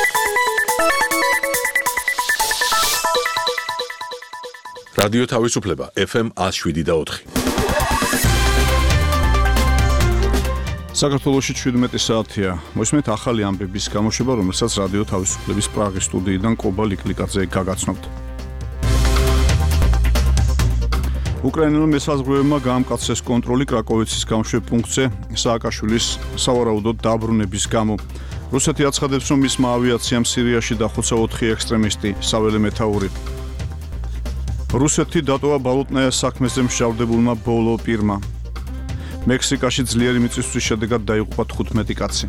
რადიო თავისუფლება FM 107.4. საქართველოში 17 საათია. მოსმენთ ახალი ამბების გამოშვება, რომელსაც რადიო თავისუფლების პრაღის სტუდიიდან კობა ლიკლიკაძე გაგაცნობთ. უკრაინელმა მესაზღვრეებმა გაამკაცეს კონტროლი კრაკოვიცის გამოშვებ პუნქტზე სააკაშვილის სავარაუდოდ დაბრუნების გამო. რუსეთი აცხადებს, რომ მისმა ავიაციამ სირიაში დახოცა 4 ექსტრემისტი, საველე მეთაური. რუსეთი დატოვა ბალოტნაიას საქმეზე მსჯავრდებულმა ბოლო პირმა. მექსიკაში ძლიერი მიწისძვრის შედეგად დაიღუპა 15 კაცი.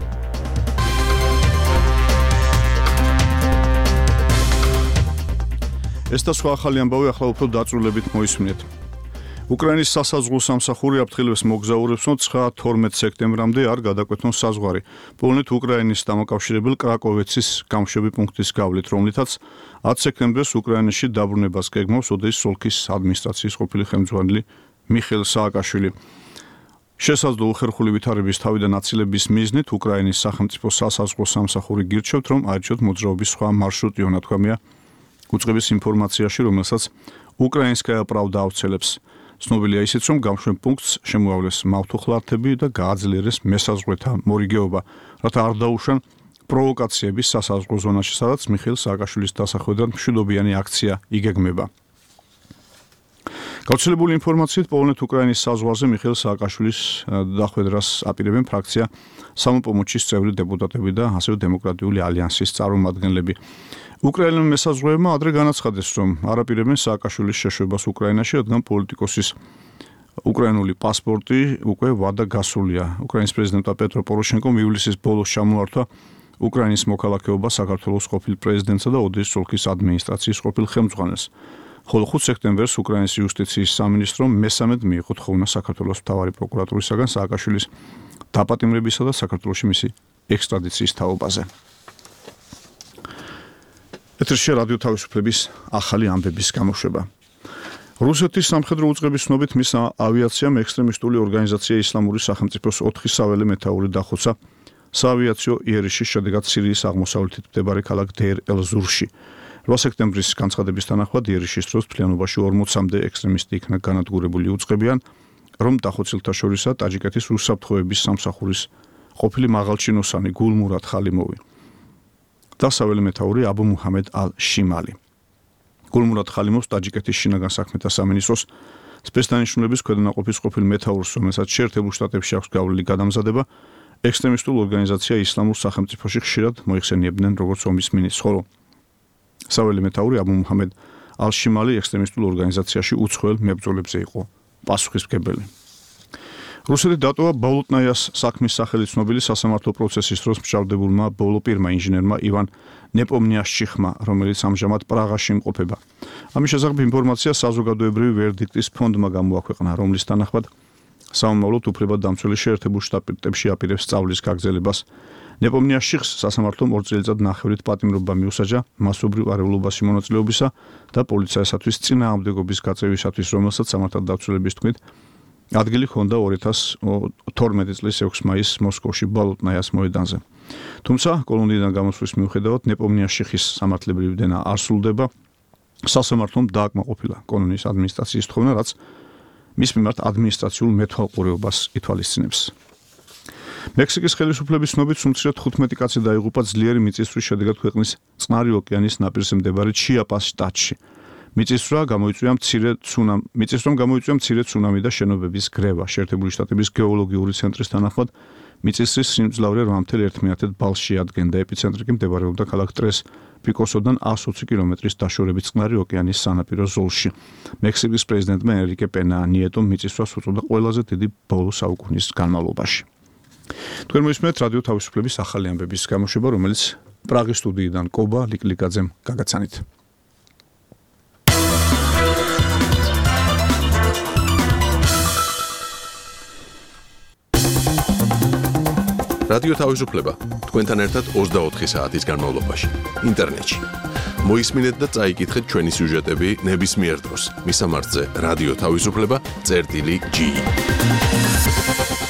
ეს და სხვა ახალი ამბავი ახლა უფრო დაწვრილებით მოისმინეთ. უკრაინის სასაზღვრო სამსახური აფრთხილებს მოგზაურებს, რომ 9-12 სექტემბრამდე არ გადაკვეთონ საზღვარი. პოლონეთ უკრაინის დამაკავშირებელ კრაკოვიცის გამშვები პუნქტის გავლით, რომლითაც 10 სექტემბერს უკრაინაში დაბრუნებას გეგმავს ოდესის ოლქის ადმინისტრაციის ყოფილი ხელმძღვანელი მიხეილ სააკაშვილი. შესაძლო უხერხული ვითარების თავიდან აცილების მიზნით უკრაინის სახელმწიფო სასაზღვრო სამსახური გირჩევთ, რომ აირჩიოთ მოძრაობის სხვა მარშრუტი, ნათქვამია უწყების ინფორმაციაში, რომელსაც უკრაინსკაია პრავდა ავრცელებს. ცნობილია ისიც, რომ გამშვებ პუნქტს შემოავლეს მავთუხლართები და გააძლიერეს მესაზღვრეთა მორიგეობა, რათა არ დაუშვან პროვოკაციების სასაზღვრო ზონაში, სადაც მიხეილ სააკაშვილის დასახვედრად მშვიდობიანი აქცია იგეგმება. გავრცელებული ინფორმაციით, პოლონეთ-უკრაინის საზღვარზე მიხეილ სააკაშვილის დახვედრას აპირებენ ფრაქცია სამოპომოჩის წევრი დეპუტატები და ასევე დემოკრატიული ალიანსის წარმომადგენლები. უკრაინელმა მესაზღვრეებმა ადრე განაცხადეს, რომ არ აპირებენ სააკაშვილის შეშვებას უკრაინაში, რადგან პოლიტიკოსის უკრაინული პასპორტი უკვე ვადა გასულია. უკრაინის პრეზიდენტმა პეტრო პოროშენკომ ივლისის ბოლოს ჩამოართვა უკრაინის მოქალაქეობა საქართველოს ყოფილ პრეზიდენტსა და ოდესის ოლქის ადმინისტრაციის ყოფილ ხელმძღვანელს. ხოლო 5 სექტემბერს უკრაინის იუსტიციის სამინისტრომ მესამედ მიიღო თხოვნა საქართველოს მთავარი პროკურატურისაგან სააკაშვილის დაპატიმრებისა და საქართველოში მისი ექსტრადიციის თაობაზე. ეთერში რადიო თავისუფლების ახალი ამბების გამოშვება. რუსეთის სამხედრო უწყების ცნობით მის ავიაციამ ექსტრემისტული ორგანიზაცია ისლამური სახელმწიფოს 4 საველე მეთაური დახოცა საავიაციო იერიშის შედეგად სირიის აღმოსავლეთით მდებარე ქალაქ დეირ-ელ-ზურში. 8 სექტემბრის განცხადების თანახმად იერიშის დროს მთლიანობაში 40-მდე ექსტრემისტი იქნა განადგურებული უწყებიან, რომ დახოცილთა შორისაა ტაჯიკეთის უსაფრთხოების სამსახურის ყოფილი მაღალჩინოსანი გულმურად ხალიმოვი და საველე მეთაური აბუ მუჰამედ ალ-შიმალი. გულმურად ხალიმოვს ტაჯიკეთის შინაგან საქმეთა სამინისტროს სპეცდანიშნულების ქვედანაყოფის ყოფილ მეთაურს, რომელსაც შეერთებულ შტატებში აქვს გავლილი გადამზადება, ექსტრემისტულ ორგანიზაცია ისლამურ სახელმწიფოში ხშირად მოიხსენიებდნენ როგორც ომის მინისტრს, ხოლო საველე მეთაური აბუ მუჰამედ ალ-შიმალი ექსტრემისტულ ორგანიზაციაში უცხოელ მებრძოლებზე იყო პასუხისმგებელი. რუსეთი დატოვა ბალოტნაიას საქმის სახელით ცნობილი სასამართლო პროცესის დროს მსჯავრდებულმა ბოლო პირმა ინჟინერმა ივან ნეპომნიაშჩიხმა, რომელიც ამჟამად პრაღაში იმყოფება. ამის შესახებ ინფორმაცია საზოგადოებრივი ვერდიქტის ფონდმა გამოაქვეყნა, რომლის თანახმად სამომავლოდ უფლებადამცველი შეერთებულ შტატებში აპირებს სწავლის გაგრძელებას. ნეპომნიაშჩიხს სასამართლომ 2 წელიწად ნახევრით პატიმრობა მიუსაჯა მასობრივ არეულობაში მონაწილეობისა და პოლიციასათვის წინააღმდეგობის გაწევისათვის, რომელსაც სამართალდამცველების თქმით ადგილი ჰქონდა 2012 წლის 6 მაისს მოსკოვში ბალოტნაიას მოედანზე. თუმცა კოლონიიდან გამოსვლის მიუხედავად ნეპომნიაშჩიხის სამართლებრივი დენა არ სრულდება. სასამართლომ დააკმაყოფილა კოლონიის ადმინისტრაციის თხოვნა, რაც მის მიმართ ადმინისტრაციულ მეთვალყურეობას ითვალისწინებს. მექსიკის ხელისუფლების ცნობით სულ 15 კაცი დაიღუპა ძლიერი მიწისძვრის შედეგად ქვეყნის წყნარი ოკეანის ნაპირზე მდებარე ჩიაპას შტატში. მიწისძვრამ გამოიწვია მცირე ცუნამი და შენობების გრევა. შეერთებული შტატების გეოლოგიური ცენტრის თანახმად მიწისძვრის სიმძლავრე 8.1 ბალში ადგენდა. ეპიცენტრი კი მდებარეობდა ქალაქ ტრეს პიკოსოდან 120 კილომეტრის დაშორებით წყნარი ოკეანის სანაპირო ზოლში. მექსიკის პრეზიდენტმა ენრიკე პენა ნიეტომ მიწისძვრას უწოდა ყველაზე დიდი ბოლო საუკუნის განმავლობაში. თქვენ მოისმენთ რადიო თავისუფლების ახალი ამბების გამოშვება, რომელიც პრაღის სტუდიიდან კობა ლიკლიკაძემ გაგაცანით. რადიო თავისუფლება თქვენთან ერთად 24 საათის განმავლობაში ინტერნეტში. მოისმინეთ და წაიკითხეთ ჩვენი სიუჟეტები ნებისმიერ დროს. მისამართზე რადიო თავისუფლება.ge